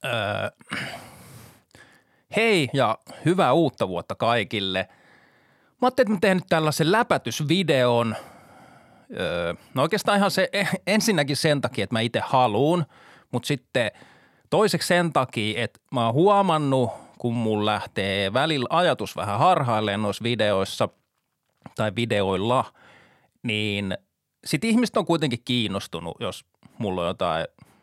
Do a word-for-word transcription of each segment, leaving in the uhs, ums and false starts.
Öö, hei ja hyvää uutta vuotta kaikille. Mä ajattelin, että mä teen nyt tällaisen läpätysvideon. Öö, no oikeastaan ihan se ensinnäkin sen takia, että mä itse haluun, mutta sitten toiseksi sen takia, että mä oon huomannut, kun mun lähtee välillä ajatus vähän harhailleen noissa videoissa tai videoilla, niin sit ihmiset on kuitenkin kiinnostunut, jos mulla on jotain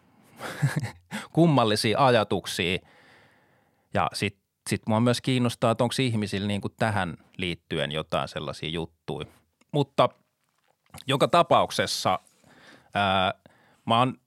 kummallisia ajatuksia ja sit, sit mua myös kiinnostaa, että onko ihmisillä niin kuin tähän liittyen jotain sellaisia juttuja. Mutta joka tapauksessa ää, mä oon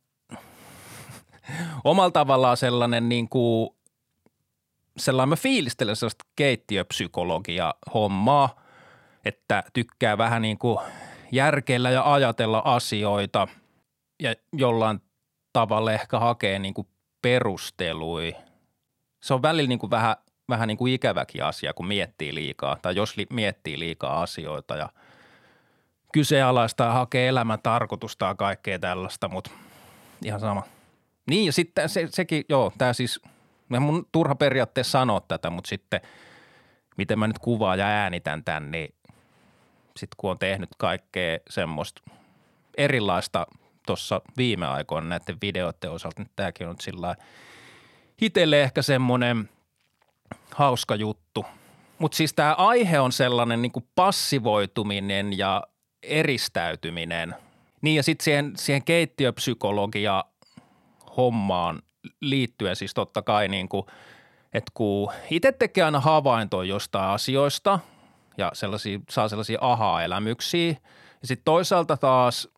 omalla tavallaan sellainen niin kuin, sellainen mä fiilistelen sellaista keittiöpsykologia-hommaa, että tykkää vähän niin kuin järkeillä ja ajatella asioita ja jollain tavalla ehkä hakee niin kuin perustelui. Se on välillä niin kuin vähän, vähän niin kuin ikäväkin asia, kun miettii liikaa tai jos li- miettii liikaa asioita ja kyseenalaista ja hakee elämän tarkoitusta ja kaikkea tällaista, mutta ihan sama. Niin ja sitten se, sekin, joo, tämä siis, mun turha periaatteessa sanoa tätä, mutta sitten miten mä nyt kuvaan ja äänitän tämän, niin sitten kun on tehnyt kaikkea semmoista erilaista tuossa viime aikoina näiden videoiden osalta, niin tämäkin on nyt sillä itselle ehkä semmoinen hauska juttu. Mutta siis tämä aihe on sellainen niin kuin passivoituminen ja eristäytyminen. Niin ja sitten siihen, siihen keittiöpsykologia hommaan liittyen siis totta kai niin kuin, että kun itse tekee aina havaintoja jostain asioista ja sellaisia, saa sellaisia aha-elämyksiä ja sitten toisaalta taas,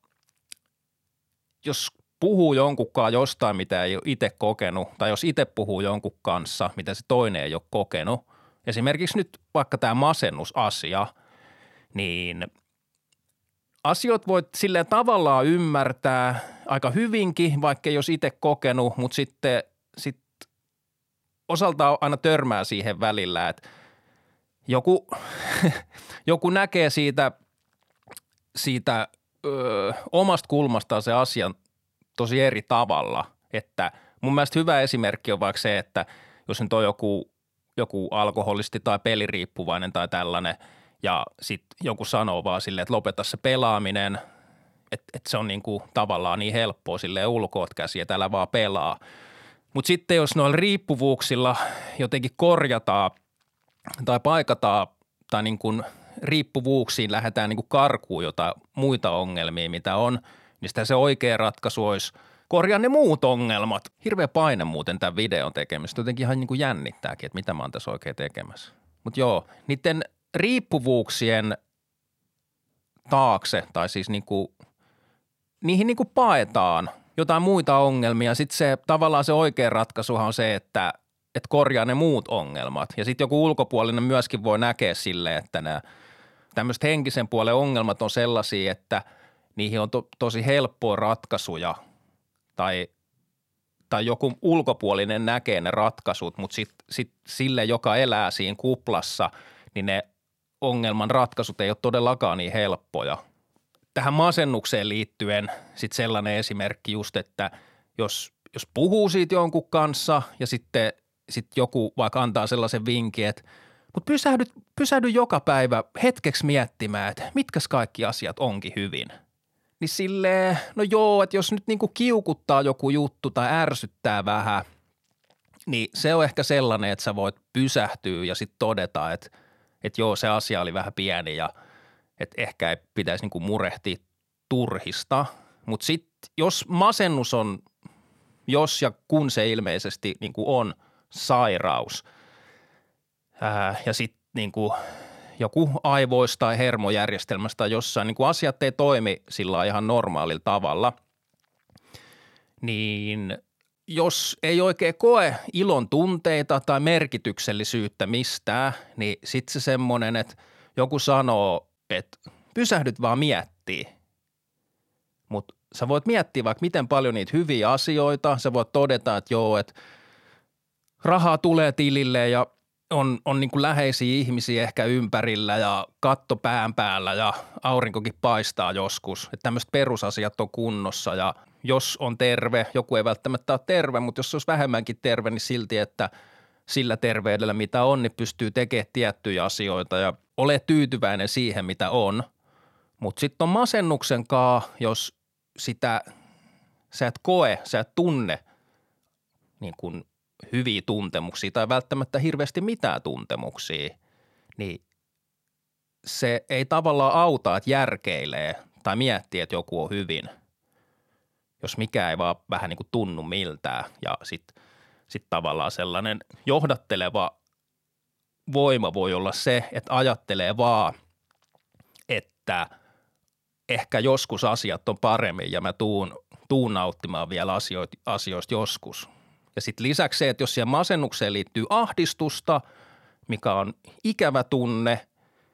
jos puhuu jonkunkaan jostain, mitä ei ole itse kokenut tai jos itse puhuu jonkun kanssa, mitä se toinen ei ole kokenut, esimerkiksi nyt vaikka tämä masennusasia, niin asiat voit silleen tavallaan ymmärtää aika hyvinkin, vaikka ei olisi itse kokenut, mutta sitten sit osaltaan aina törmää siihen välillä, että joku, joku näkee siitä, siitä ö, omasta kulmastaan se asian tosi eri tavalla, että mun mielestä hyvä esimerkki on vaikka se, että jos nyt on joku, joku alkoholisti tai peliriippuvainen tai tällainen ja sitten joku sanoo vaan silleen, että lopeta se pelaaminen, että, että se on niin kuin tavallaan niin helppoa silleen ulkoot käsiä, että älä vaan pelaa. Mutta sitten jos noilla riippuvuuksilla jotenkin korjataan tai paikataan tai niin kuin riippuvuuksiin lähdetään niin kuin karkuun jotain muita ongelmia, mitä on, niin sitä se oikea ratkaisu olisi korjaa ne muut ongelmat. Hirveä paine muuten tämän videon tekemistä. Jotenkin ihan niin kuin jännittääkin, että mitä mä oon tässä oikein tekemässä. Mutta joo, niiden riippuvuuksien taakse tai siis niin kuin, niihin niin kuin paetaan jotain muita ongelmia. Sitten se tavallaan se oikea ratkaisuhan on se, että, että korjaa ne muut ongelmat. Ja sitten joku ulkopuolinen myöskin voi näkeä silleen, että nämä tämmöiset henkisen puolen ongelmat on sellaisia, että niihin on to, tosi helppoa ratkaisuja tai, tai joku ulkopuolinen näkee ne ratkaisut, mutta sitten sit sille, joka elää siinä kuplassa, niin ne ongelman ratkaisut ei ole todellakaan niin helppoja. Tähän masennukseen liittyen sitten sellainen esimerkki just, että jos, jos puhuu siitä jonkun kanssa ja sitten sit joku vaikka antaa sellaisen vinkin, että mutta pysähdy, pysähdy joka päivä hetkeksi miettimään, että mitkäs kaikki asiat onkin hyvin. Niin silleen, no joo, että jos nyt niinku kiukuttaa joku juttu tai ärsyttää vähän, niin se on ehkä sellainen, että sä voit pysähtyä ja sitten todeta, että, että joo, se asia oli vähän pieni ja että ehkä ei pitäisi niinku murehtia turhista. Mutta sitten jos masennus on, jos ja kun se ilmeisesti niinku on sairaus ää, ja sitten niinku joku aivoista tai hermojärjestelmästä tai jossain niin kuin asiat ei toimi sillä ihan normaalilla tavalla, niin jos ei oikein koe ilon tunteita tai merkityksellisyyttä mistään, niin sitten se semmoinen, että joku sanoo, että pysähdyt vaan miettii. Mutta sä voit miettiä vaikka miten paljon niitä hyviä asioita, sä voit todeta, että joo, että rahaa tulee tilille ja on, on niin kuin läheisiä ihmisiä ehkä ympärillä ja katto pään päällä ja aurinkokin paistaa joskus. Että tämmöiset perusasiat on kunnossa ja jos on terve, joku ei välttämättä ole terve, mutta jos se olisi vähemmänkin terve, niin silti, että sillä terveydellä, mitä on, niin pystyy tekemään tiettyjä asioita ja ole tyytyväinen siihen, mitä on. Mutta sitten on masennuksen kaa, jos sitä sä et koe, sä et tunne niin kuin hyviä tuntemuksia tai välttämättä hirveästi mitään tuntemuksia, niin se ei tavallaan auta, että järkeilee tai miettii, että joku on hyvin, jos mikään ei vaan vähän niin kuin tunnu miltään. Ja sitten sit tavallaan sellainen johdatteleva voima voi olla se, että ajattelee vaan, että ehkä joskus asiat on paremmin ja mä tuun, tuun nauttimaan vielä asioita, asioista joskus. Ja sitten lisäksi se, että jos siihen masennukseen liittyy ahdistusta, mikä on ikävä tunne,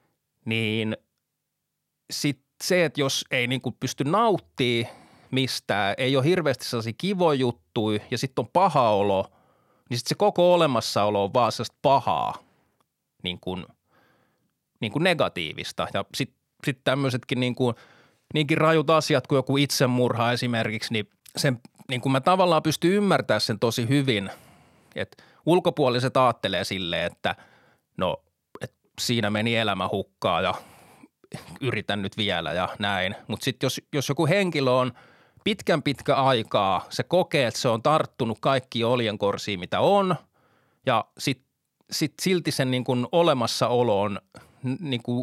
niin sitten se, että jos ei niin kuin pysty nauttimaan mistään, ei ole hirveästi sellaisia kivoja juttuja ja sitten on paha olo, niin sitten se koko olemassaolo on vaan sellaista pahaa, niin kuin, niin kuin negatiivista. Ja sitten sit tämmöisetkin niin kuin, niinkin rajut asiat kuin joku itsemurha esimerkiksi, niin sen niin kuin mä tavallaan pystyn ymmärtämään sen tosi hyvin, että ulkopuoliset ajattelee silleen, että no, että siinä meni elämä hukkaan ja yritän nyt vielä ja näin. Mutta sitten jos, jos joku henkilö on pitkän pitkä aikaa, se kokee, että se on tarttunut kaikki oljenkorsiin, mitä on, ja sitten sit silti sen niin kuin olemassaolo on, niin kuin,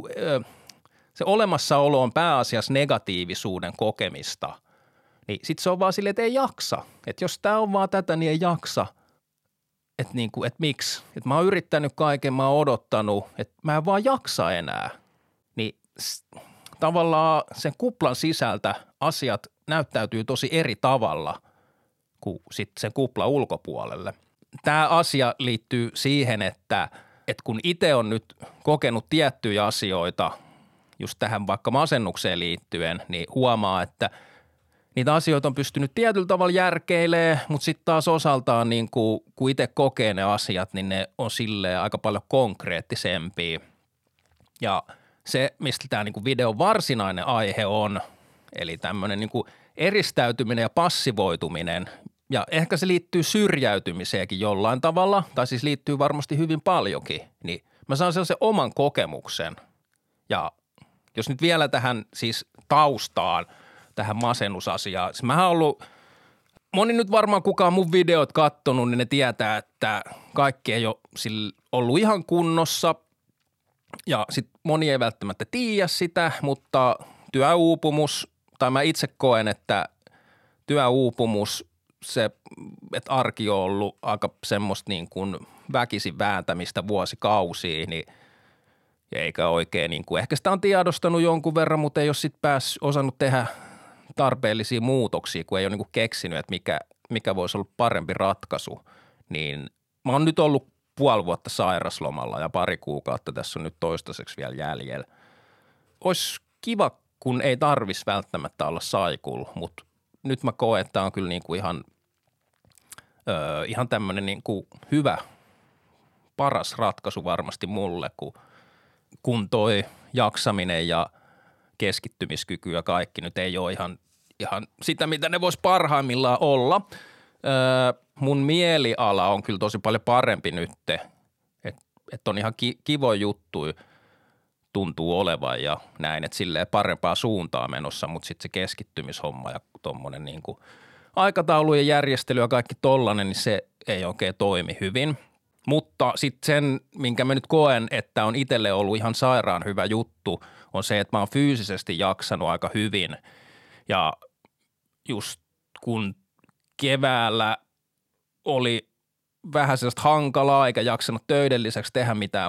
se olemassaolo on pääasiassa negatiivisuuden kokemista, niin sitten se on vaan silleen, että ei jaksa. Että jos tämä on vaan tätä, niin ei jaksa. Että niin kuin, että miksi? Että mä oon yrittänyt kaiken, mä oon odottanut, että mä en vaan jaksa enää. Niin tavallaan sen kuplan sisältä asiat näyttäytyy tosi eri tavalla kuin sitten sen kuplan ulkopuolelle. Tämä asia liittyy siihen, että, että kun itse on nyt kokenut tiettyjä asioita just tähän vaikka masennukseen liittyen, niin huomaa, että niitä asioita on pystynyt tietyllä tavalla järkeilemään, mutta sitten taas osaltaan niin kun, kun itse kokee ne asiat, niin ne on silleen aika paljon konkreettisempia. Ja se, mistä tämä niin videon varsinainen aihe on, eli tämmöinen niin eristäytyminen ja passivoituminen, ja ehkä se liittyy syrjäytymiseenkin jollain tavalla, tai siis liittyy varmasti hyvin paljonkin, niin mä saan sellaisen oman kokemuksen. Ja jos nyt vielä tähän siis taustaan, tähän masennusasiaan, siis mähän ollut, moni nyt varmaan kukaan mun videot kattonut, niin ne tietää, että kaikki ei ole ollut ihan kunnossa, ja sitten moni ei välttämättä tiedä sitä, mutta työuupumus, tai mä itse koen, että työuupumus, se, että arki on ollut aika semmoista niin kuin väkisin vääntämistä vuosikausia, niin eikä oikein niin kuin, ehkä sitä on tiedostanut jonkun verran, mutta ei ole sitten päässyt osannut tehdä tarpeellisia muutoksia, kun ei ole niin kuin keksinyt, että mikä, mikä voisi olla parempi ratkaisu, niin mä oon nyt ollut puoli vuotta sairaslomalla ja pari kuukautta tässä on nyt toistaiseksi vielä jäljellä. Olisi kiva, kun ei tarvisi välttämättä olla saikulla, mutta nyt mä koen, että tämä on kyllä niin kuin ihan, öö, ihan tämmöinen niin kuin hyvä, paras ratkaisu varmasti mulle, kun, kun toi jaksaminen ja keskittymiskyky ja kaikki nyt ei ole ihan, ihan sitä, mitä ne vois parhaimmillaan olla. Öö, mun mieliala on kyllä tosi paljon parempi nyt, että et on ihan ki, kivoja juttuja tuntuu olevan ja näin, että silleen parempaa suuntaa menossa, mutta sitten se keskittymishomma ja tommonen niin kuin aikataulujen järjestely ja kaikki tollanen, niin se ei oikein toimi hyvin. Mutta sitten sen, minkä mä nyt koen, että on itselle ollut ihan sairaan hyvä juttu, on se, että mä oon fyysisesti jaksanut aika hyvin ja just kun keväällä oli vähän sellaista hankalaa eikä jaksanut töiden lisäksi tehdä mitään,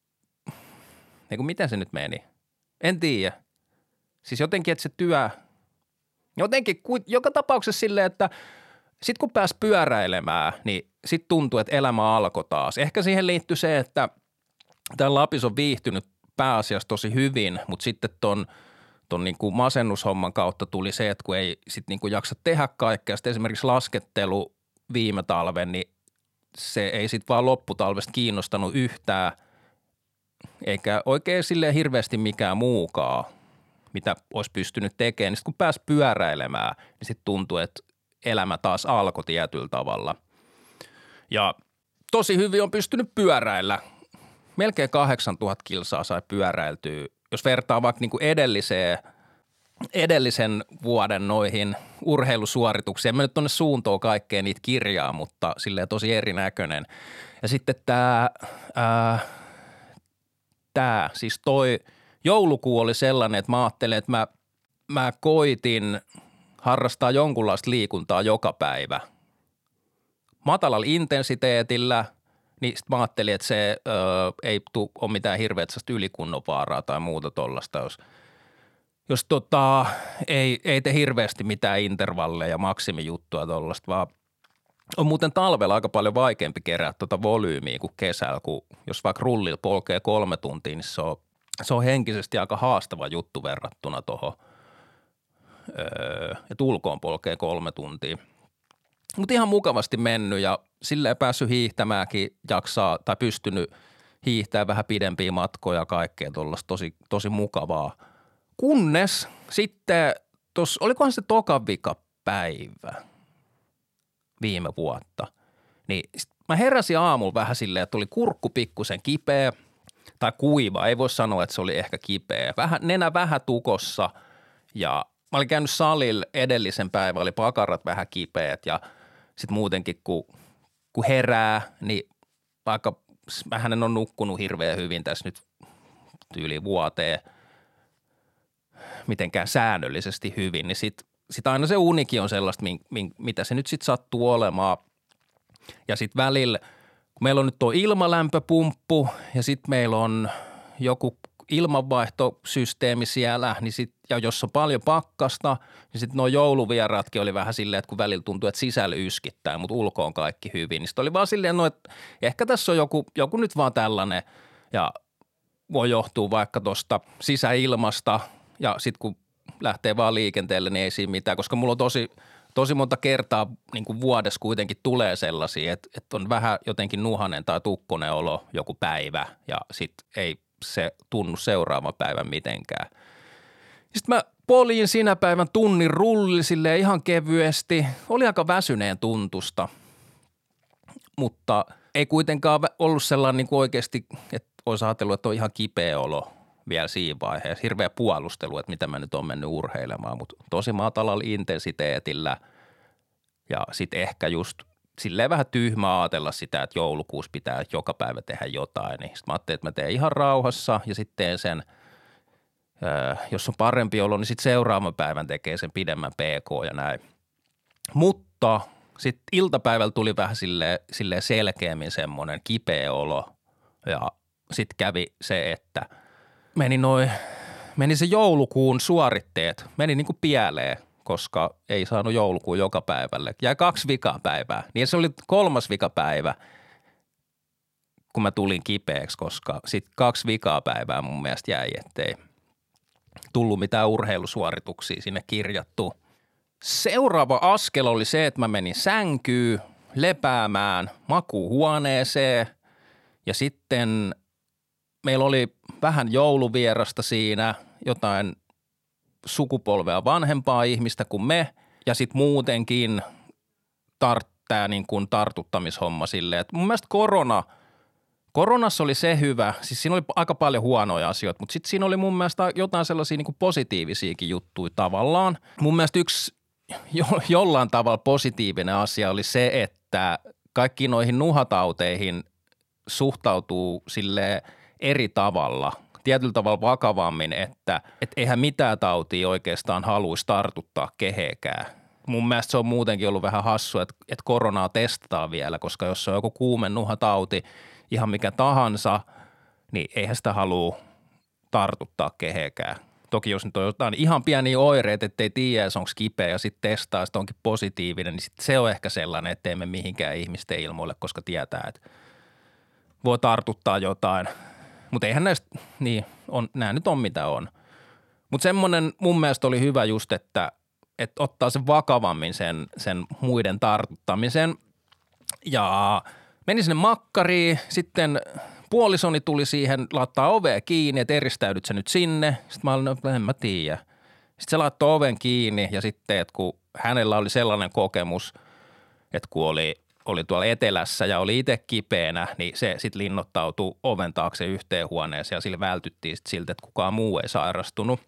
niin kuin miten se nyt meni? En tiedä. Siis jotenkin, että se työ, jotenkin joka tapauksessa silleen, että sit kun pääsi pyöräilemään, niin sit tuntui, että elämä alkoi taas. Ehkä siihen liittyy se, että tämä Lapis on viihtynyt pääasiassa tosi hyvin, mutta sitten ton, ton niin kuin masennushomman kautta tuli se, että kun ei sit niin kuin jaksa tehdä kaikkea. Sitten esimerkiksi laskettelu viime talven, niin se ei sit vaan lopputalvesta kiinnostanut yhtään, eikä oikein silleen hirveästi mikään muukaan. mitä olisi pystynyt tekemään. Niin sitten kun pääsi pyöräilemään, niin sitten tuntui, että elämä taas alkoi tietyllä tavalla. Ja tosi hyvin on pystynyt pyöräillä. Melkein kahdeksantuhatta kilsaa sai pyöräiltyä. Jos vertaa vaikka niin kuin edelliseen, edellisen vuoden noihin urheilusuorituksiin. En mä nyt tuonne suuntoon kaikkeen niitä kirjaa, mutta silleen tosi erinäköinen. Ja sitten tämä, ää, tämä siis toi joulukuu oli sellainen, että mä ajattelin, että mä, mä koitin harrastaa jonkunlaista liikuntaa joka päivä. Matalalla intensiteetillä, niin sitten mä ajattelin, että se ö, ei tu, ole mitään hirveätä ylikunnovaaraa tai muuta tollaista, jos, jos tota, ei, ei tee hirveästi mitään intervalleja, maksimijuttua tollaista, vaan on muuten talvella aika paljon vaikeampi kerää tuota volyymiä kuin kesällä, kun jos vaikka rullilla polkee kolme tuntia, niin se on, se on henkisesti aika haastava juttu verrattuna tuohon, öö, että ulkoon polkee kolme tuntia. Mutta ihan mukavasti mennyt ja silleen päässyt hiihtämäänkin jaksaa tai pystynyt hiihtämään vähän pidempiä matkoja ja kaikkea tuollaista tosi, tosi mukavaa. Kunnes sitten tuossa, olikohan se toka vika päivä viime vuotta, niin mä heräsin aamulla vähän silleen, että oli kurkku pikkusen kipeä tai kuiva. Ei voi sanoa, että se oli ehkä kipeä. Vähän, nenä vähän tukossa ja mä olin käynyt salilla edellisen päivän, oli pakarat vähän kipeät ja sitten muutenkin, kun, kun herää, niin vaikka vähän en ole nukkunut hirveän hyvin tässä nyt yli vuoteen mitenkään säännöllisesti hyvin, niin sitten sit aina se unikin on sellaista, min, min, mitä se nyt sitten sattuu olemaan. Ja sitten välillä, kun meillä on nyt tuo ilmalämpöpumppu ja sitten meillä on joku ilmanvaihtosysteemi siellä, niin sit, ja jos on paljon pakkasta, niin sitten nuo jouluvieraatkin oli vähän silleen, että kun välillä tuntuu, että sisällä yskittää, mutta ulko on kaikki hyvin. Niin sitten oli vaan silleen, no, että ehkä tässä on joku, joku nyt vaan tällainen, ja voi johtua vaikka tuosta sisäilmasta, ja sitten kun lähtee vaan liikenteelle, niin ei siinä mitään, koska mulla on tosi, tosi monta kertaa niin kuin vuodessa kuitenkin tulee sellaisia, että, että on vähän jotenkin nuhanen tai tukkonen olo joku päivä, ja sitten ei se tunnu seuraavan päivän mitenkään. Sitten mä poliin sinä päivän tunnin rulli silleen ihan kevyesti. Oli aika väsyneen tuntusta, mutta ei kuitenkaan ollut sellainen niin kuin oikeasti, että olisi ajatellut, että on ihan kipeä olo vielä siinä vaiheessa. Hirveä puolustelu, että mitä mä nyt on mennyt urheilemaan, mutta tosi matalalla intensiteetillä ja sitten ehkä just silleen vähän tyhmä ajatella sitä, että joulukuussa pitää joka päivä tehdä jotain. Niin sitten mä ajattelin, että mä teen ihan rauhassa ja sitten teen sen, öö, jos on parempi olo, niin sitten seuraavan päivän tekee sen pidemmän P K ja näin. Mutta sitten iltapäivällä tuli vähän silleen, silleen selkeämmin semmoinen kipeä olo ja sitten kävi se, että meni, noi, meni se joulukuun suoritteet, meni niin kuin pieleen, koska ei saanut joulukuun joka päivälle. Jäi kaksi vikapäivää. Niin se oli kolmas vikapäivä, kun mä tulin kipeäksi, koska sitten kaksi vikapäivää mun mielestä jäi, ettei tullut mitään urheilusuorituksia sinne kirjattu. Seuraava askel oli se, että mä menin sänkyyn lepäämään makuuhuoneeseen ja sitten meillä oli vähän jouluvierasta siinä, jotain sukupolvea vanhempaa ihmistä kuin me ja sitten muutenkin tarttää niin kuin tartuttamishomma silleen, että mun mielestä korona, koronassa oli se hyvä, siis siinä oli aika paljon huonoja asioita, mutta sitten siinä oli mun mielestä jotain sellaisia niin kuin positiivisiakin juttuja tavallaan. Mun mielestä yksi jo, jollain tavalla positiivinen asia oli se, että kaikki noihin nuhatauteihin suhtautuu silleen eri tavalla, tietyllä tavalla vakavammin, että et eihän mitään tautia oikeastaan haluaisi tartuttaa kehekään. Mun mielestä se on muutenkin ollut vähän hassu, että, että koronaa testataan vielä, koska jos on joku kuumenuhatauti, ihan mikä tahansa, niin eihän sitä halua tartuttaa kehekään. Toki jos nyt on jotain ihan pieniä oireita, ettei tiedä, jos onko kipeä ja sitten testaa, että onkin positiivinen, niin sit se on ehkä sellainen, ettei me mihinkään ihmisten ilmoille, koska tietää, että voi tartuttaa jotain. Mutta eihän näistä, niin on, nämä nyt on mitä on. Mutta semmoinen mun mielestä oli hyvä just, että, että ottaa sen vakavammin sen, sen muiden tartuttamisen ja meni sinne makkariin, sitten puolisoni tuli siihen, laittaa ovea kiinni, että eristäydyt sä nyt sinne. Sitten mä olin, no en mä tiedä. Sitten se laittoi oven kiinni ja sitten, että kun hänellä oli sellainen kokemus, että kun oli, oli tuolla etelässä ja oli itse kipeänä, niin se sitten linnoittautui oven taakse yhteen huoneeseen ja sillä vältyttiin sit siltä, että kukaan muu ei sairastunut.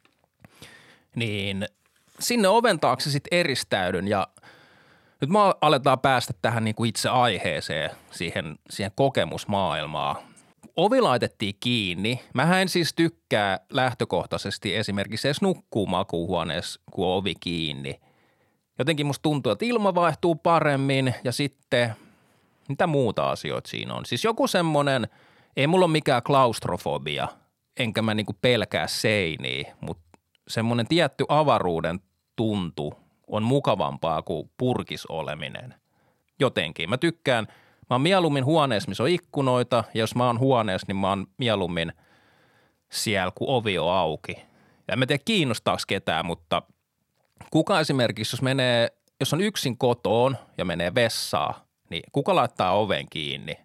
Niin sinne oven taakse sitten eristäydyn ja nyt mä aletaan päästä tähän niin kuin itse aiheeseen, siihen, siihen kokemusmaailmaan. Ovi laitettiin kiinni. Mähän en siis tykkää lähtökohtaisesti esimerkiksi edes nukkuu makuuhuoneessa, kun on ovi kiinni. Jotenkin musta tuntuu, että ilma vaihtuu paremmin ja sitten mitä muuta asioita siinä on. Siis joku semmoinen, ei mulla ole mikään klaustrofobia, enkä mä niinku pelkää seiniä, mutta semmoinen tietty avaruuden tuntu on mukavampaa kuin purkis oleminen. Jotenkin. Mä tykkään, mä oon mieluummin huoneessa, missä on ikkunoita, ja jos mä oon huoneessa, niin mä oon mieluummin siellä, kun ovi on auki. Ja en mä tiedä kiinnostaako ketään, mutta kuka esimerkiksi, jos menee, jos on yksin kotoon ja menee vessaan, niin kuka laittaa oven kiinni?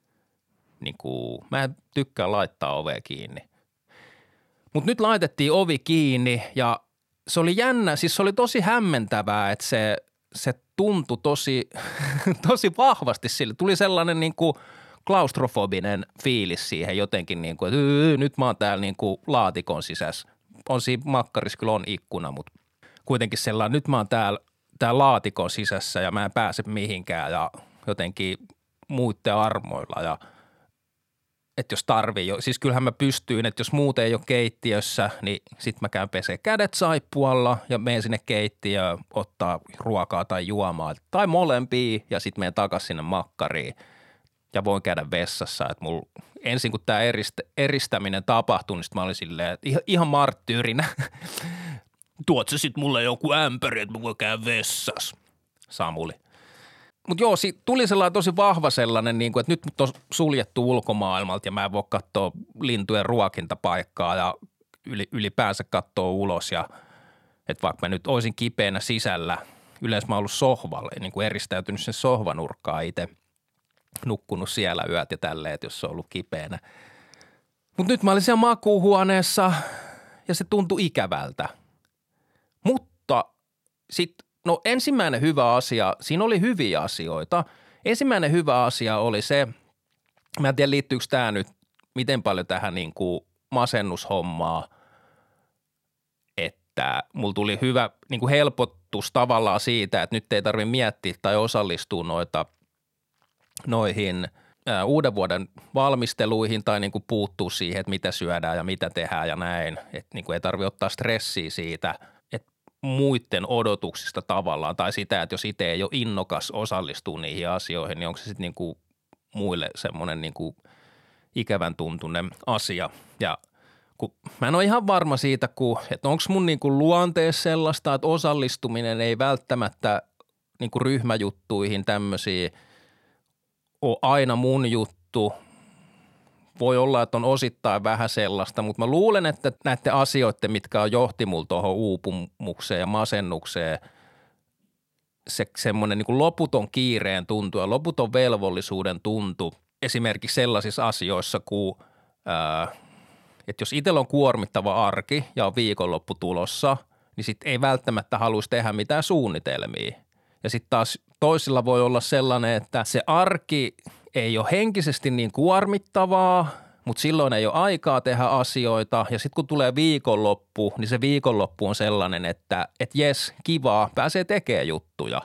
Niin kuin, mä en tykkää laittaa ovea kiinni. Mutta nyt laitettiin ovi kiinni ja se oli jännä, siis se oli tosi hämmentävää, että se, se tuntui tosi, tosi vahvasti sille. Tuli sellainen niin kuin klaustrofobinen fiilis siihen jotenkin, niin kuin, että yy, nyt mä oon täällä niin kuin laatikon sisässä. On siinä makkarissa kyllä on ikkuna, mutta kuitenkin sellainen, nyt mä oon täällä, täällä laatikon sisässä ja mä en pääse mihinkään ja jotenkin muiden armoilla ja että jos tarvii jo, siis kyllähän mä pystyin, että jos muuten ei ole keittiössä, niin sit mä käyn pesee kädet saippualla ja menen sinne keittiöön ottaa ruokaa tai juomaa tai molempia ja sit menen takaisin sinne makkariin ja voin käydä vessassa, että mulla ensin kun tää eristä, eristäminen tapahtui, niin sit mä olin silleen, että ihan, ihan marttyyrinä, tuot sä sit mulle joku ämpäri, että mä voin käydä vessassa, Samuli. Mutta joo, siitä tuli sellainen tosi vahva sellainen, niin kuin, että nyt mut on suljettu ulkomaailmalta ja mä en voi katsoa lintujen ruokintapaikkaa ja ylipäänsä katsoa ulos ja että vaikka mä nyt olisin kipeänä sisällä, yleensä mä oon ollut sohvalle, niin kuin eristäytynyt sen sohvanurkkaan itse, nukkunut siellä yöt ja tälleen, että jos se on ollut kipeänä. Mutta nyt mä olin siellä makuuhuoneessa ja se tuntui ikävältä, mutta sitten no ensimmäinen hyvä asia, siinä oli hyviä asioita. Ensimmäinen hyvä asia oli se, mä en tiedä liittyykö tämä nyt miten paljon tähän niin kuin masennushommaa, että mulla tuli hyvä niin kuin helpotus tavallaan siitä, että nyt ei tarvitse miettiä tai osallistua noita, noihin ää, uuden vuoden valmisteluihin tai niin kuin puuttua siihen, että mitä syödään ja mitä tehdään ja näin. Että niin kuin ei tarvitse ottaa stressiä siitä, muiden odotuksista tavallaan tai sitä, että jos itse ei ole innokas osallistua niihin asioihin, niin onko se sitten niinku muille semmoinen niinku ikävän tuntunen asia. Ja kun mä en ole ihan varma siitä, kun, että onko mun niinku luonteessa sellaista, että osallistuminen ei välttämättä niinku ryhmäjuttuihin tämmöisiä ole aina mun juttu. Voi olla, että on osittain vähän sellaista, mutta mä luulen, että näiden asioiden, mitkä on johti mulla tuohon uupumukseen ja masennukseen, se semmoinen niin kuin loputon kiireen tuntu ja loputon velvollisuuden tuntu esimerkiksi sellaisissa asioissa kuin, ää, että jos itsellä on kuormittava arki ja on viikonloppu tulossa, niin sitten ei välttämättä haluaisi tehdä mitään suunnitelmia. Ja sitten taas toisilla voi olla sellainen, että se arki ei ole henkisesti niin kuormittavaa, mutta silloin ei ole aikaa tehdä asioita ja sitten kun tulee viikonloppu, niin se viikonloppu on sellainen, että et jes, kivaa, pääsee tekemään juttuja.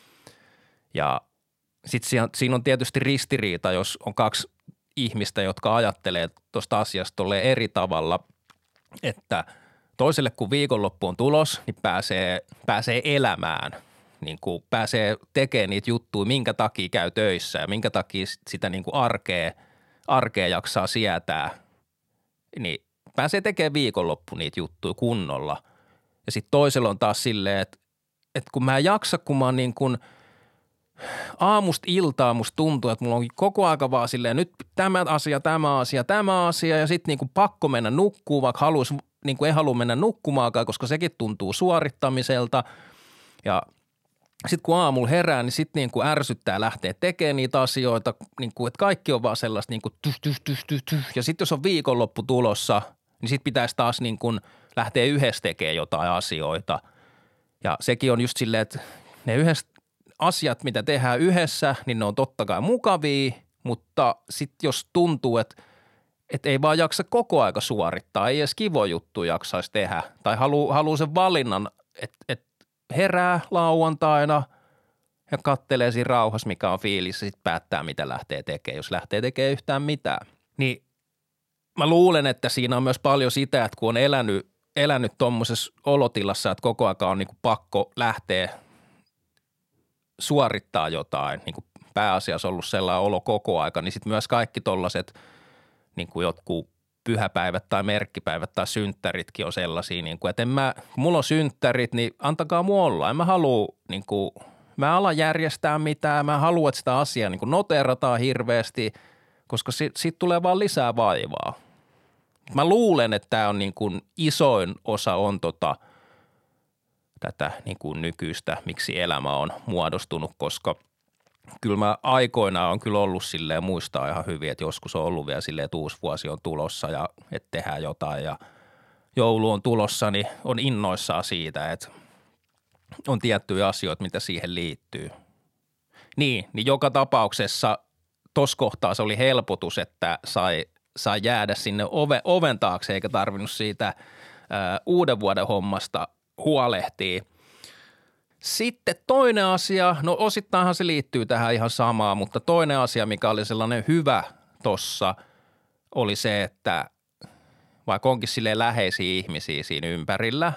Ja sitten siinä on tietysti ristiriita, jos on kaksi ihmistä, jotka ajattelee tuosta asiasta eri tavalla, että toiselle kun viikonloppu on tulos, niin pääsee, pääsee elämään – niin kuin pääsee tekemään niitä juttuja, minkä takia käy töissä ja minkä takia sitä niin kuin arkea, arkea jaksaa sietää, niin pääsee tekemään viikonloppu niitä juttuja kunnolla. Ja sitten toisella on taas silleen, että, että kun mä en jaksa, kun mä oon niin kuin aamusta iltaa musta tuntuu, että mulla on koko aika vaan silleen nyt tämä asia, tämä asia, tämä asia ja sitten niin kuin pakko mennä nukkumaan, vaikka haluaisi, niin kuin ei halua mennä nukkumaakaan, koska sekin tuntuu suorittamiselta ja sitten kun aamulla herää, niin sitten niin kuin ärsyttää lähteä tekemään niitä asioita, niin kuin, että kaikki on vaan sellaista niin kuin tyh, tyh, tyh, tyh, tyh. Ja sitten jos on viikonloppu tulossa, niin sitten pitäisi taas niin kuin lähteä yhdessä tekemään jotain asioita. Ja sekin on just silleen, että ne yhdessä asiat, mitä tehdään yhdessä, niin ne on totta kai mukavia, mutta sitten jos tuntuu, että, että ei vaan jaksa koko aika suorittaa, ei edes kivo juttu jaksaisi tehdä tai haluaa haluu sen valinnan, että, että herää lauantaina ja kattelee siinä rauhassa, mikä on fiilissä, sitten päättää, mitä lähtee tekemään, jos lähtee tekemään yhtään mitään. Niin mä luulen, että siinä on myös paljon sitä, että kun on elänyt, elänyt tuommoisessa olotilassa, että koko ajan on niin kuin pakko lähteä suorittaa jotain, niin kuin pääasiassa ollut sellainen olo koko aika, niin sitten myös kaikki tollaiset niin kuin jotkut pyhäpäivät tai merkkipäivät tai synttäritkin on sellaisia, niin kuin, että en mä, kun mulla on synttärit, niin antakaa mua olla. En mä halua, niin kuin, mä ala järjestää mitään, mä haluan, että sitä asiaa niin kuin noterataan hirveästi, koska siitä sit tulee vaan lisää vaivaa. Mä luulen, että tämä on niin kuin isoin osa on tota, tätä niin kuin nykyistä, miksi elämä on muodostunut, koska kyllä mä aikoinaan on kyllä ollut silleen, muistaa ihan hyvin, että joskus on ollut vielä silleen, että uusi vuosi on tulossa ja että tehdään jotain ja joulu on tulossa, niin on innoissaan siitä, että on tiettyjä asioita, mitä siihen liittyy. Niin, niin joka tapauksessa tossa kohtaa se oli helpotus, että sai, sai jäädä sinne ove, oven taakse eikä tarvinnut siitä ää, uuden vuoden hommasta huolehtia. Sitten toinen asia, no osittainhan se liittyy tähän ihan samaan, mutta toinen asia, mikä oli sellainen hyvä tossa, oli se, että vaikka onkin silleen läheisiä ihmisiä siinä ympärillä,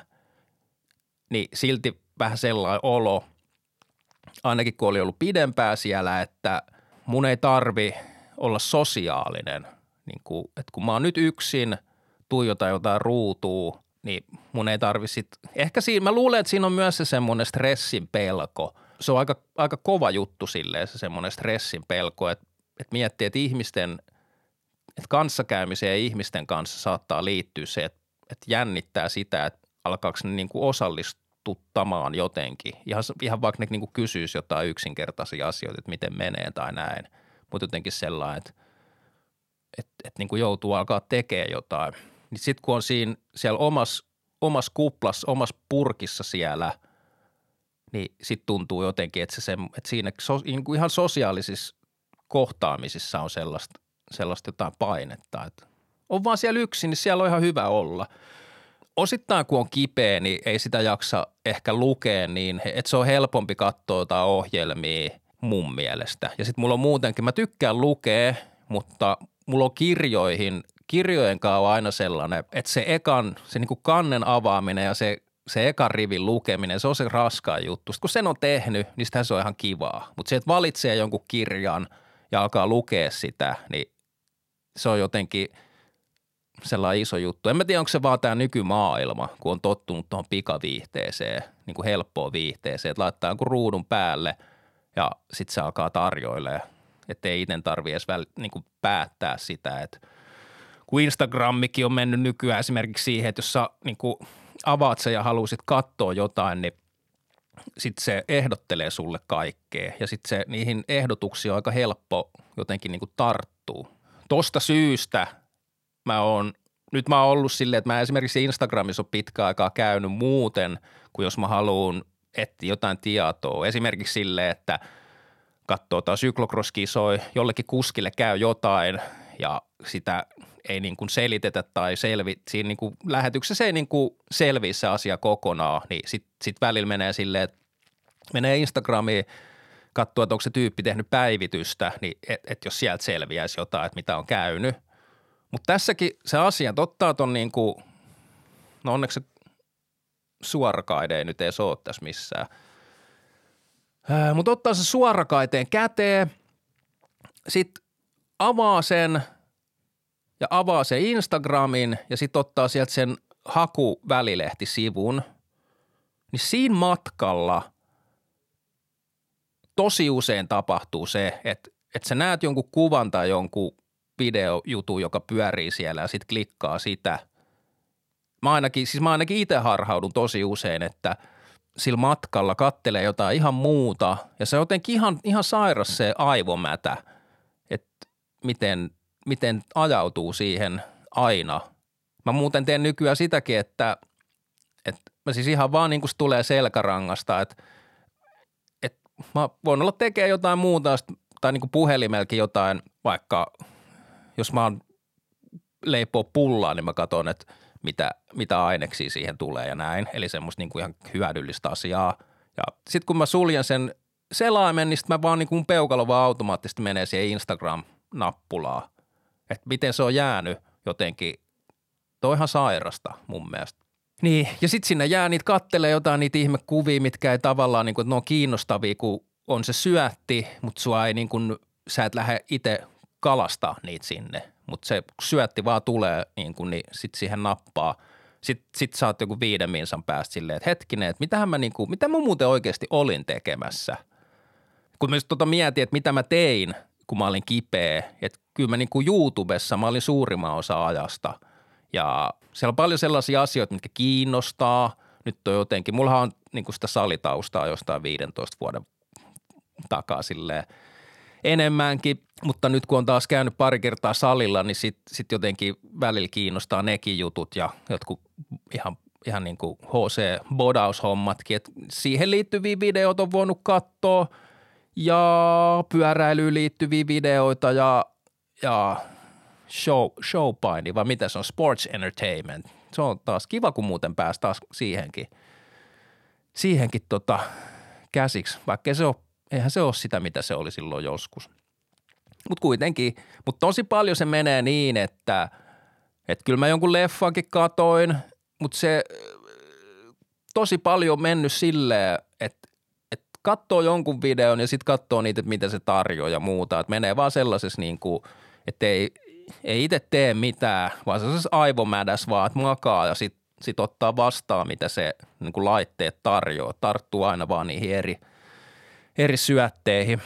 niin silti vähän sellainen olo, ainakin kun oli ollut pidempään siellä, että mun ei tarvi olla sosiaalinen, niin kuin, että kun mä oon nyt yksin, tuijotan jotain ruutua, niin mun ei tarvi sit, ehkä siinä, mä luulen, että siinä on myös se semmoinen stressin pelko. Se on aika, aika kova juttu silleen se semmoinen stressin pelko, että, että miettii, että ihmisten, että kanssakäymiseen ja ihmisten kanssa saattaa liittyä se, että, että jännittää sitä, että alkaako ne niin kuin osallistuttamaan jotenkin. Ihan, ihan vaikka ne niin kuin kysyisi jotain yksinkertaisia asioita, että miten menee tai näin, mutta jotenkin sellainen, että, että, että niin kuin joutuu alkaa tekemään jotain. Niin sitten kun on siinä siellä omassa omas kuplassa, omassa purkissa siellä, niin sitten tuntuu jotenkin, että, se se, että siinä so, niin kuin ihan sosiaalisissa kohtaamisissa on sellaista, sellaista jotain painetta. Että on vaan siellä yksin, niin siellä on ihan hyvä olla. Osittain kun on kipeä, niin ei sitä jaksa ehkä lukea niin, että se on helpompi katsoa jotain ohjelmia mun mielestä. Ja sitten mulla on muutenkin, mä tykkään lukea, mutta mulla on kirjoihin – kirjojen kanssa on aina sellainen, että se ekan, se niin kuin kannen avaaminen ja se, se ekan rivin lukeminen, se on se raskaan juttu. Sitten kun sen on tehnyt, niin sitähän se on ihan kivaa. Mutta se, että valitsee jonkun kirjan ja alkaa lukea sitä, niin se on jotenkin sellainen iso juttu. En mä tiedä, onko se vaan tämä nykymaailma, kun on tottunut tuohon pikaviihteeseen, niin kuin helppoon viihteeseen, että laittaa jonkun ruudun päälle ja sitten se alkaa tarjoilemaan, että ei itse tarvitse edes väl, niin kuin päättää sitä, että kun Instagramikin on mennyt nykyään esimerkiksi siihen, että jos sä niin kuin avaat sen ja haluaisit katsoa jotain, niin sitten se ehdottelee sulle kaikkea ja sitten se niihin ehdotuksiin on aika helppo jotenkin niin kuin tarttuu. Tosta syystä mä oon, nyt mä oon ollut silleen, että mä esimerkiksi Instagramissa on pitkä aikaa käynyt muuten, kuin jos mä haluan etsiä jotain tietoa. Esimerkiksi silleen, että katsoo jotain syklocross-kisoja, jollekin kuskille käy jotain ja sitä ei niin kuin selitetä tai selvi, siinä niin kuin lähetyksessä ei niin kuin selviä se asia kokonaan, niin sitten sit välillä menee silleen, että menee Instagramiin, katsoo, että onko se tyyppi tehnyt päivitystä, niin että et jos sieltä selviäisi jotain, että mitä on käynyt. Mutta tässäkin se asia, ottaa ton niin kuin, no onneksi se suorakaide ei nyt edes ole tässä missään, äh, mutta ottaa se suorakaiteen käteen, sitten avaa sen ja avaa sen Instagramin ja sitten ottaa sieltä sen hakuvälilehtisivun, niin siinä matkalla tosi usein tapahtuu se, että, että sä näet jonkun kuvan tai jonkun videojutun, joka pyörii siellä ja sitten klikkaa sitä. Mä ainakin, siis mä ainakin itse harhaudun tosi usein, että sillä matkalla kattelee jotain ihan muuta ja se on jotenkin ihan, ihan sairas se aivomätä, että miten, miten ajautuu siihen aina. Mä muuten teen nykyään sitäkin, että, että mä siis ihan vaan niin kuin se tulee selkärangasta, että, että mä voin olla tekemään jotain muuta tai niin kuin puhelimelläkin jotain, vaikka jos mä oon leipoo pullaa, niin mä katson, että mitä, mitä aineksia siihen tulee ja näin. Eli semmoista niin kuin ihan hyödyllistä asiaa. Ja sitten kun mä suljen sen selaimen, niin sitten mä vaan niin kuin peukalo vaan automaattisesti menee siihen Instagram-nappulaan. Että miten se on jäänyt jotenkin. Toi on ihan sairasta mun mielestä. Niin, ja sitten sinne jää niitä kattelee jotain niitä ihmekuvia, mitkä ei tavallaan niin kuin, että ne on kiinnostavia, kun on se syötti, mutta sua ei niin kuin, sä et lähde itse kalastaa niitä sinne. Mutta se syötti vaan tulee, niin, kun, niin sitten siihen nappaa. Sitten sit sä oot joku viiden minsan päästä silleen, että hetkinen, että mitähän mä, niin kuin, mitä mä muuten oikeasti olin tekemässä. Kun mä tota mietin, että mitä mä tein, kun mä olin kipeä. Että kyllä mä niin kuin YouTubessa mä olin suurimman osa ajasta. Ja siellä on paljon sellaisia asioita, mitkä kiinnostaa. Nyt on jotenkin, mullahan on niin kuin sitä salitaustaa jostain viidentoista vuoden takaa silleen enemmänkin. Mutta nyt kun on taas käynyt pari kertaa salilla, niin sitten sit jotenkin välillä kiinnostaa nekin jutut ja jotkut ihan, ihan niin kuin H C-bodaushommatkin. Et siihen liittyviä videoita on voinut katsoa ja pyöräilyyn liittyviä videoita ja, ja show, showpaini, vai mitä se on, sports entertainment. Se on taas kiva, kun muuten pääsi taas siihenkin, siihenkin tota käsiksi, vaikka se on, eihän se ole sitä, mitä se oli silloin joskus. Mutta kuitenkin, mutta tosi paljon se menee niin, että, että kyllä mä jonkun leffankin katoin, mutta se tosi paljon on mennyt silleen, että, että katsoo jonkun videon ja sitten katsoo niitä, että mitä se tarjoaa ja muuta. Että menee vaan sellaisessa niin kuin, että ei, ei itse tee mitään, vaan sellaisessa aivomädässä vaan, että makaa ja sitten sit ottaa vastaan, mitä se niin kuin laitteet tarjoaa. Tarttuu aina vaan niihin eri, eri syötteihin.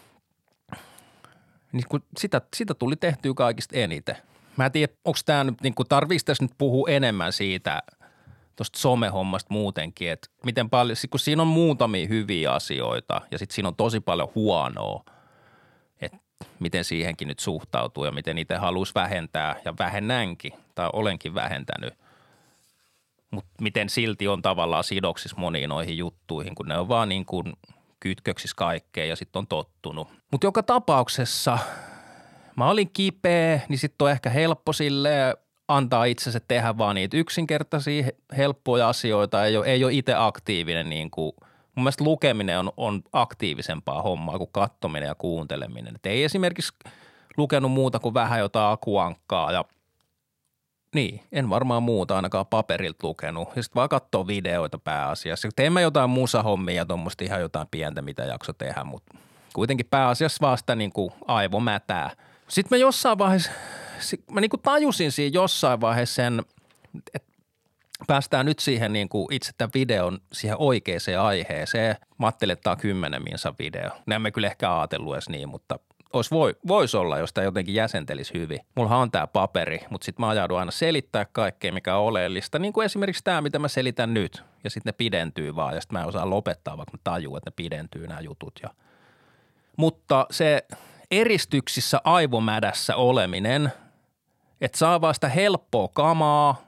Niin kun sitä, sitä tuli tehtyä kaikista eniten. Mä en tiedä, onko tämä nyt, niin tarvitsisi tässä nyt puhua enemmän siitä tuosta somehommasta muutenkin, että miten paljon, kun siinä on muutamia hyviä asioita ja sitten siinä on tosi paljon huonoa, että miten siihenkin nyt suhtautuu ja miten itse haluaisi vähentää ja vähennänkin tai olenkin vähentänyt. Mutta miten silti on tavallaan sidoksissa moniin noihin juttuihin, kun ne on vaan niin kuin kytköksissä kaikkeen ja sitten on tottunut. Mutta joka tapauksessa mä olin kipeä, niin sitten on ehkä helppo silleen antaa itsensä tehdä vaan niitä yksinkertaisia helppoja asioita. Ei ole, ei ole itse aktiivinen niin kuin, mun mielestä lukeminen on, on aktiivisempaa hommaa kuin katsominen ja kuunteleminen. Et ei esimerkiksi lukenut muuta kuin vähän jotain akuankkaa ja niin, en varmaan muuta ainakaan paperilta lukenut. Ja sitten vaan katsoo videoita pääasiassa. Tein mä jotain musahommia ja tuommoista ihan jotain pientä, mitä jakso tehdä, mutta kuitenkin pääasiassa vaan sitä niin kuin aivomätää. Sitten mä jossain vaiheessa, mä niin kuin tajusin siinä jossain vaiheessa sen, että päästään nyt siihen niin kuin itse tämän videon siihen oikeaan aiheeseen. Mä ajattelin, että tämä on kymmenen minsan video. Näin me kyllä ehkä ajatellut edes niin, mutta Ois voi, vois olla, jos tämä jotenkin jäsentelisi hyvin. Mullahan on tämä paperi, mutta sitten mä ajaudun aina selittää kaikkea, mikä on oleellista. Niin kuin esimerkiksi tämä, mitä mä selitän nyt. Ja sitten ne pidentyy vaan ja sitten mä en osaa lopettaa, vaikka mä tajun, että ne pidentyy nämä jutut. Ja. Mutta se eristyksissä aivomädässä oleminen, että saa vaan sitä helppoa kamaa,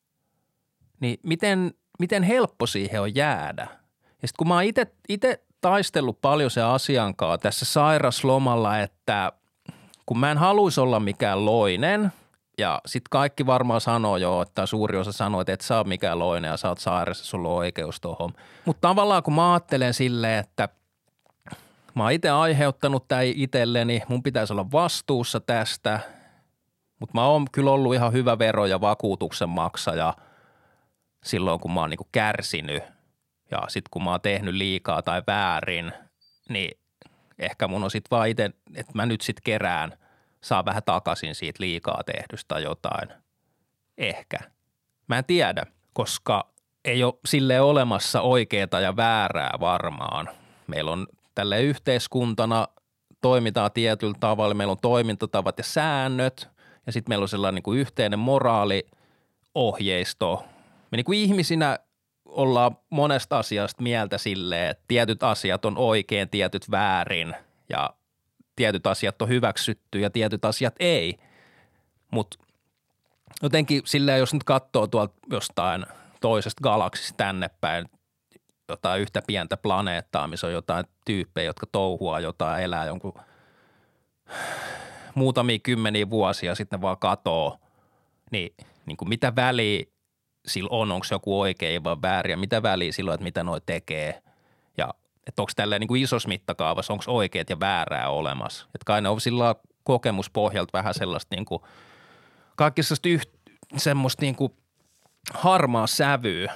niin miten, miten helppo siihen on jäädä? Ja sitten kun mä oon itse taistellut paljon se asiankaan tässä sairaslomalla, että kun mä en haluaisi olla mikään loinen ja sitten kaikki varmaan sanoo jo, että suuri osa sanoo, että et sä ole mikään loinen ja sä oot sairaassa, sulla on oikeus tuohon. Mutta tavallaan kun mä ajattelen silleen, että mä oon itse aiheuttanut tämän itselleni, mun pitäisi olla vastuussa tästä, mutta mä oon kyllä ollut ihan hyvä vero- ja vakuutuksen maksaja silloin, kun mä oon niinku kärsinyt. Ja sitten kun mä oon tehnyt liikaa tai väärin, niin ehkä mun on sitten vaan itse, että mä nyt sitten kerään, saa vähän takaisin siitä liikaa tehdystä tai jotain. Ehkä. Mä en tiedä, koska ei ole silleen olemassa oikeaa ja väärää varmaan. Meillä on tälleen yhteiskuntana, toimitaan tietyllä tavalla, meillä on toimintatavat ja säännöt ja sitten meillä on sellainen niin kuin yhteinen moraaliohjeisto. Me niin kuin ihmisinä ollaan monesta asiasta mieltä silleen, että tietyt asiat on oikein, tietyt väärin ja tietyt asiat on hyväksytty ja tietyt asiat ei. Mutta jotenkin silleen, jos nyt katsoo tuolta jostain toisesta galaksista tänne päin, jotain yhtä pientä planeettaa, missä on jotain tyyppejä, jotka touhuaa jotain, elää jonkun muutamia kymmeniä vuosia, sitten ne vaan katoo, niin, niin kuin mitä väliä sillä on, onko se joku oikein vai väärin ja mitä väliä sillä on, että mitä noi tekee ja että onko tälleen niin kuin isossa mittakaavassa, onko oikeat ja väärää olemassa. Että kai ne on sillä kokemuspohjalta vähän sellaista niin kuin kaikki sellaista yht, semmoista niin kuin harmaa sävyä,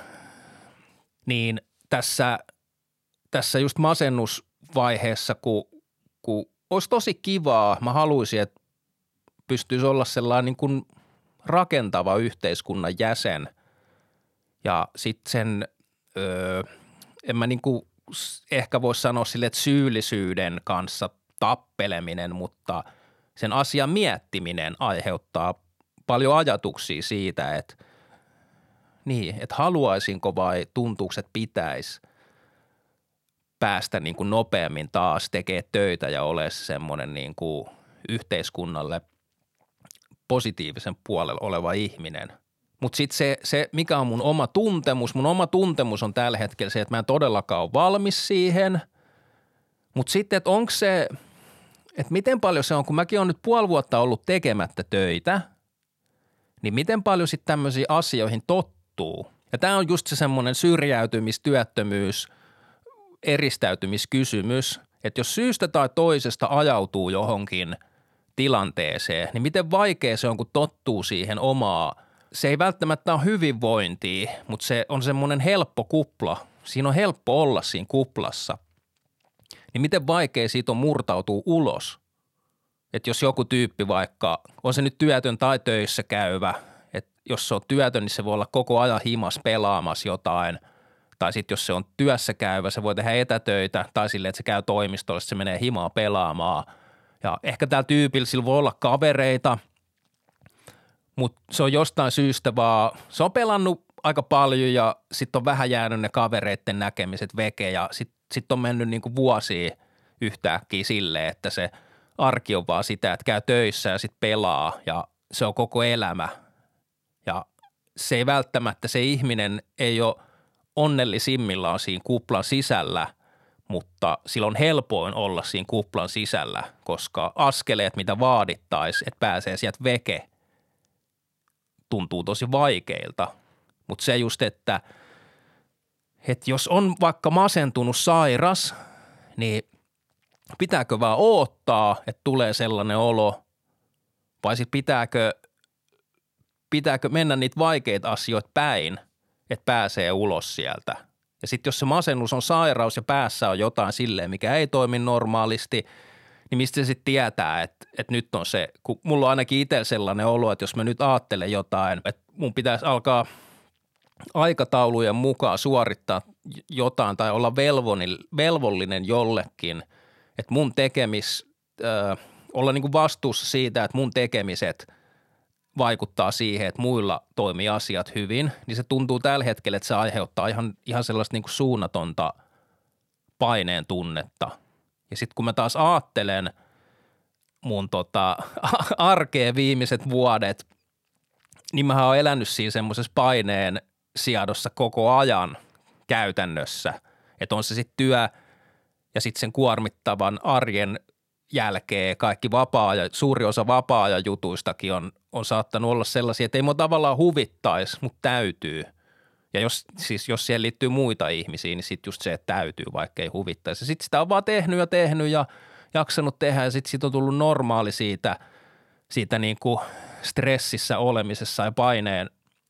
niin tässä, tässä just masennusvaiheessa, kun, kun olisi tosi kivaa, mä haluaisin, että pystyisi olla sellainen niin kuin rakentava yhteiskunnan jäsen ja sitten sen, öö, en mä niin kuin ehkä voi sanoa sille, että syyllisyyden kanssa tappeleminen, mutta sen asian miettiminen aiheuttaa paljon ajatuksia siitä, että niin, että haluaisinko vai tuntuuko, että pitäisi päästä niin kuin nopeammin taas tekemään töitä ja ole semmoinen niin kuin yhteiskunnalle positiivisen puolella oleva ihminen. Mutta sitten se, se, mikä on mun oma tuntemus, mun oma tuntemus on tällä hetkellä se, että mä en todellakaan ole valmis siihen, mutta sitten, että onko se, että miten paljon se on, kun mäkin olen nyt puoli vuotta ollut tekemättä töitä, niin miten paljon sitten tämmöisiin asioihin tottuu. Ja tämä on just se semmoinen syrjäytymis, työttömyys, eristäytymiskysymys, että jos syystä tai toisesta ajautuu johonkin tilanteeseen, niin miten vaikea se on, kun tottuu siihen omaa. Se ei välttämättä ole hyvinvointia, mutta se on semmoinen helppo kupla. Siinä on helppo olla siinä kuplassa. Niin miten vaikea siitä on murtautua ulos. Että jos joku tyyppi vaikka, on se nyt työtön tai töissä käyvä, että jos se on työtön, niin se voi olla koko ajan himas pelaamassa jotain. Tai sitten jos se on työssä käyvä, se voi tehdä etätöitä tai silleen, että se käy toimistolle, se menee himaa pelaamaan. Ja ehkä tällä tyypillä sillä voi olla kavereita, mutta se on jostain syystä vaan, se on pelannut aika paljon ja sitten on vähän jäänyt ne kavereiden näkemiset veke ja sitten sit on mennyt niinku vuosia yhtäkkiä silleen, että se arki on vaan sitä, että käy töissä ja sitten pelaa ja se on koko elämä. Ja se ei välttämättä, se ihminen ei ole onnellisimmillaan siinä kuplan sisällä, mutta sillä on helpoin olla siinä kuplan sisällä, koska askeleet, mitä vaadittaisi, että pääsee sieltä veke, tuntuu tosi vaikeilta. Mutta se just, että, että jos on vaikka masentunut sairas, niin pitääkö vaan odottaa, että tulee sellainen olo, vai sitten pitääkö, pitääkö mennä niitä vaikeita asioita päin, että pääsee ulos sieltä. Ja sitten jos se masennus on sairaus ja päässä on jotain silleen, mikä ei toimi normaalisti, niin mistä se sitten tietää, että, että nyt on se, kun mulla on ainakin itsellä sellainen olo, että jos mä nyt ajattelen jotain, että mun pitäisi alkaa aikataulujen mukaan suorittaa jotain tai olla velvollinen jollekin, että mun tekemis, äh, olla niin kuin vastuussa siitä, että mun tekemiset vaikuttaa siihen, että muilla toimii asiat hyvin, niin se tuntuu tällä hetkellä, että se aiheuttaa ihan, ihan sellaista niin kuin suunnatonta paineen tunnetta. Ja sitten kun mä taas ajattelen mun tota, arkea viimeiset vuodet, niin mä oon elänyt siinä semmoisessa paineen siedossa koko ajan käytännössä. Että on se sitten työ ja sitten sen kuormittavan arjen jälkeen kaikki vapaa- ja suuri osa vapaa-ajan jutuistakin on, on saattanut olla sellaisia, että ei mua tavallaan huvittaisi, mutta täytyy. Ja jos, siis jos siihen liittyy muita ihmisiä, niin sitten just se, että täytyy, vaikka ei huvittaisi. Sitten sitä on vaan tehnyt ja tehnyt ja jaksanut tehdä ja sitten siitä on tullut normaali siitä, siitä niin kuin stressissä olemisessa ja paineen,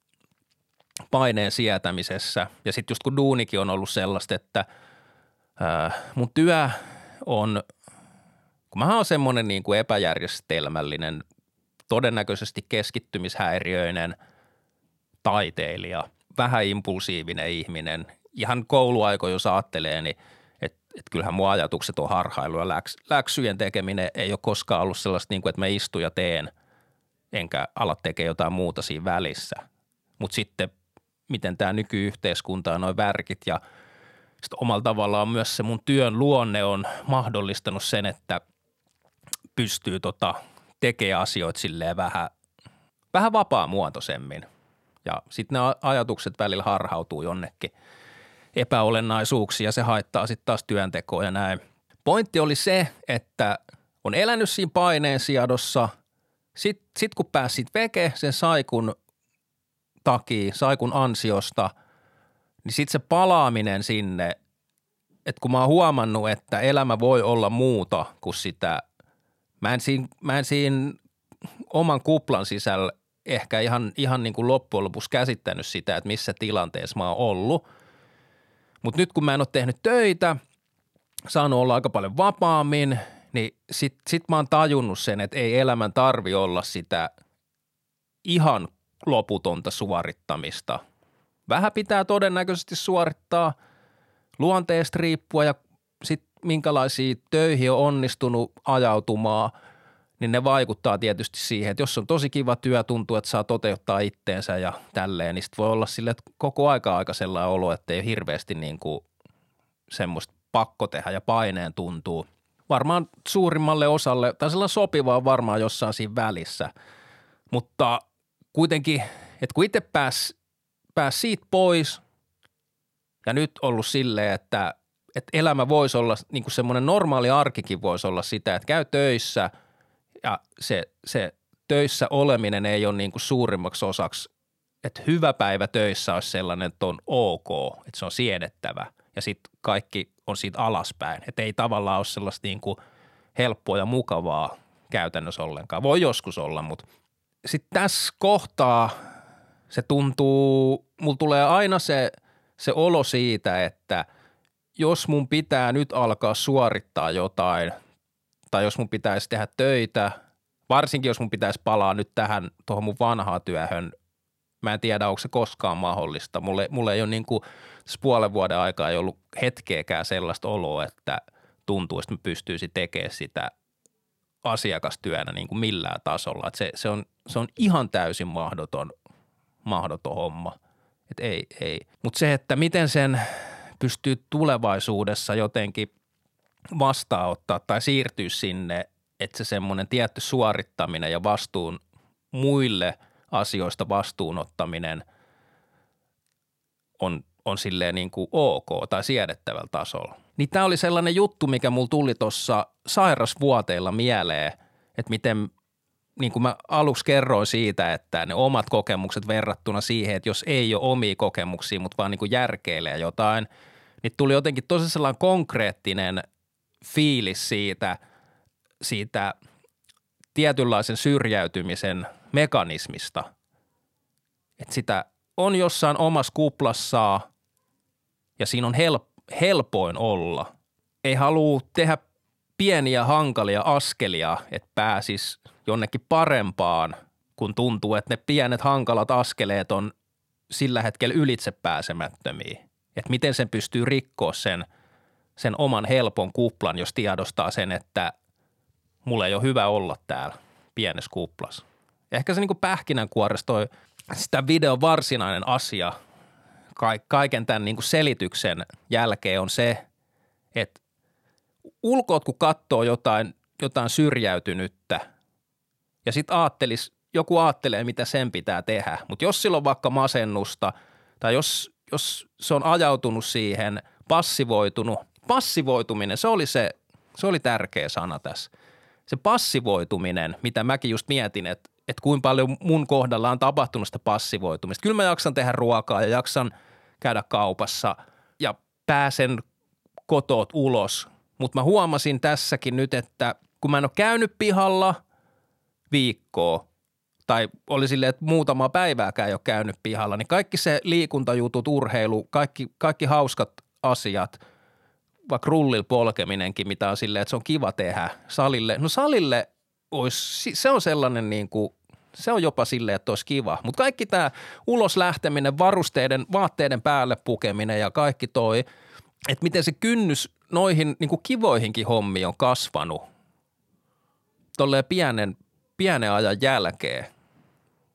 paineen sietämisessä. Ja sitten just kun duunikin on ollut sellaista, että ää, mun työ on, kun mä oon semmoinen niin kuin epäjärjestelmällinen, todennäköisesti keskittymishäiriöinen taiteilija, vähän impulsiivinen ihminen. Ihan kouluaikoja, jos ajattelee, niin että et kyllähän mun ajatukset on harhailu ja läks, läksyjen tekeminen ei ole koskaan ollut sellaista niin kuin, että mä istun ja teen, enkä ala tekemään jotain muuta siinä välissä. Mutta sitten miten tämä nykyyhteiskunta on noin värkit ja sitten omalla tavallaan myös se mun työn luonne on mahdollistanut sen, että pystyy tota tekemään asioita silleen vähän, vähän vapaamuotoisemmin. Ja sitten ne ajatukset välillä harhautuu jonnekin epäolennaisuuksiin ja se haittaa sitten taas työntekoa ja näin. Pointti oli se, että on elänyt siinä paineen siedossa. Sitten sit kun pääsit veke sen saikun takia, saikun ansiosta, niin sitten se palaaminen sinne, että kun mä oon huomannut, että elämä voi olla muuta kuin sitä, mä en siinä, mä en siinä oman kuplan sisällä ehkä ihan, ihan niin kuin loppujen lopuksi käsittänyt sitä, että missä tilanteessa mä oon ollut. Mutta nyt kun mä en ole tehnyt töitä, saanut olla aika paljon vapaammin, niin sit, sit mä oon tajunnut sen, että ei elämän tarvi olla sitä ihan loputonta suorittamista. Vähän pitää todennäköisesti suorittaa luonteesta riippuen ja sitten minkälaisia töihin on onnistunut ajautumaan, niin ne vaikuttaa tietysti siihen, että jos on tosi kiva työ, tuntuu, että saa toteuttaa itteensä ja tälleen, niin sitten voi olla silleen, että koko aika aika sellainen olo, että ei ole hirveästi niin kuin semmoista pakko tehdä ja paineen tuntuu. Varmaan suurimmalle osalle, tai sellainen sopivaa varmaan jossain siinä välissä, mutta kuitenkin, että kun itse pääsi pääs siitä pois ja nyt ollut silleen, että, että elämä voisi olla, niin kuin semmoinen normaali arkikin voisi olla sitä, että käy töissä ja se, se töissä oleminen ei ole niin kuin suurimmaksi osaksi, että hyvä päivä töissä olisi sellainen, että on ok, että se on siedettävä ja sitten kaikki on siitä alaspäin, että ei tavallaan ole sellaista niin kuin helppoa ja mukavaa käytännössä ollenkaan. Voi joskus olla, mutta sitten tässä kohtaa se tuntuu, mulla tulee aina se, se olo siitä, että jos mun pitää nyt alkaa suorittaa jotain tai jos mun pitäisi tehdä töitä, varsinkin jos mun pitäisi palaa nyt tähän tuohon mun vanhaan työhön, mä en tiedä, onko se koskaan mahdollista. Mulle, mulle ei ole niin kuin tässä puolen vuoden aikaa ei ollut hetkeäkään sellaista oloa, että tuntuu, että mä pystyisin tekemään sitä asiakastyönä niin kuin millään tasolla. Että se, se, on, se on ihan täysin mahdoton, mahdoton homma. Että ei, ei. Mutta se, että miten sen pystyy tulevaisuudessa jotenkin vastaanottaa tai siirtyä sinne, että se semmoinen tietty suorittaminen ja vastuun muille asioista vastuunottaminen on, on silleen niin kuin ok tai siedettävällä tasolla. Niin tämä oli sellainen juttu, mikä mulla tuli tuossa sairasvuoteilla mieleen, että miten, niin kuin mä aluksi kerroin siitä, että ne omat kokemukset verrattuna siihen, että jos ei ole omia kokemuksia, mutta vaan niin kuin järkeilee jotain, niin tuli jotenkin tosi sellainen konkreettinen fiilis siitä, siitä tietynlaisen syrjäytymisen mekanismista, että sitä on jossain omassa kuplassaan ja siinä on help, helpoin olla. Ei halua tehdä pieniä hankalia askelia, että pääsis jonnekin parempaan, kun tuntuu, että ne pienet hankalat askeleet on sillä hetkellä ylitse pääsemättömiä. Että miten sen pystyy rikkoa sen, sen oman helpon kuplan, jos tiedostaa sen, että mulla ei ole hyvä olla täällä pienessä kuplassa. Ehkä se niin kuin pähkinänkuoressa toi sitä videon varsinainen asia kaiken tämän niin kuin selityksen jälkeen on se, että ulkoot kun katsoo jotain, jotain syrjäytynyttä ja sitten aattelis, joku aattelee, mitä sen pitää tehdä, mutta jos sillä on vaikka masennusta tai jos, jos se on ajautunut siihen, passivoitunut, passivoituminen, se oli se, se oli tärkeä sana tässä. Se passivoituminen, mitä mäkin just mietin, että, että kuinka paljon mun kohdalla on tapahtunut sitä passivoitumista. Kyllä mä jaksan tehdä ruokaa ja jaksan käydä kaupassa ja pääsen kotoot ulos, mutta mä huomasin tässäkin nyt, että kun mä en ole käynyt pihalla viikkoa tai oli silleen, että muutama päivääkään ei ole käynyt pihalla, niin kaikki se liikuntajutut, urheilu, kaikki, kaikki hauskat asiat – vaikka rullilla polkeminenkin, mitä on silleen, että se on kiva tehdä salille. No salille olisi, se on sellainen niin kuin, se on jopa silleen, että olisi kiva. Mutta kaikki tämä ulos lähteminen, varusteiden, vaatteiden päälle pukeminen ja kaikki toi, että miten se kynnys noihin niin kuin kivoihinkin hommiin on kasvanut tolleen pienen, pienen ajan jälkeen.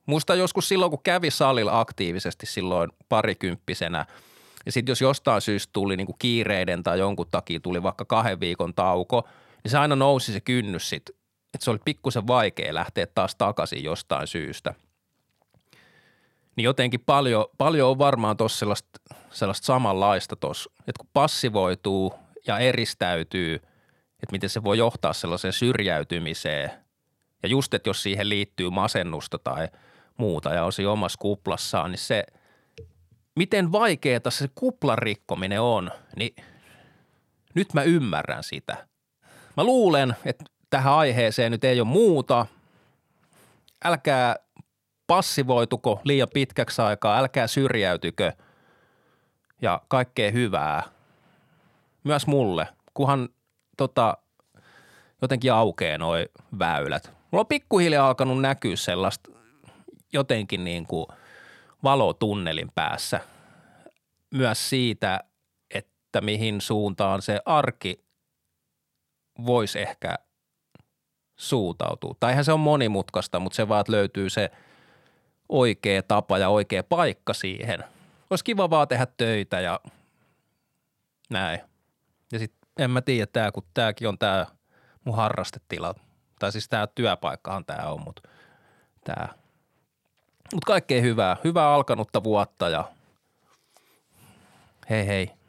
Muista joskus silloin, kun kävi salilla aktiivisesti silloin parikymppisenä ja sitten jos jostain syystä tuli niinku kiireiden tai jonkun takia tuli vaikka kahden viikon tauko, niin se aina nousi se kynnys sit, että se oli pikkusen vaikea lähteä taas takaisin jostain syystä. Niin jotenkin paljon, paljon on varmaan tuossa sellaista, sellaista samanlaista tuossa, että kun passivoituu ja eristäytyy, että miten se voi johtaa sellaiseen syrjäytymiseen ja just, että jos siihen liittyy masennusta tai muuta ja on siinä omassa kuplassaan, niin se, miten vaikeaa se kuplan rikkominen on, niin nyt mä ymmärrän sitä. Mä luulen, että tähän aiheeseen nyt ei ole muuta. Älkää passivoituko liian pitkäksi aikaa, älkää syrjäytykö ja kaikkea hyvää. Myös mulle, kunhan tota, jotenkin aukeaa noi väylät. Mulla on pikkuhiljaa alkanut näkyä sellaista jotenkin niin kuin valotunnelin päässä myös siitä, että mihin suuntaan se arki voisi ehkä suuntautua. Tai eihän se on monimutkaista, mutta se vaan, että löytyy se oikea tapa ja oikea paikka siihen. Olisi kiva vaan tehdä töitä ja näin. Ja sitten en mä tiedä, tää, kun tääkin on tää mun harrastetila. Tai siis tää työpaikkahan tää on, mutta tää. Mut kaikkea hyvää. Hyvää alkanutta vuotta ja hei hei.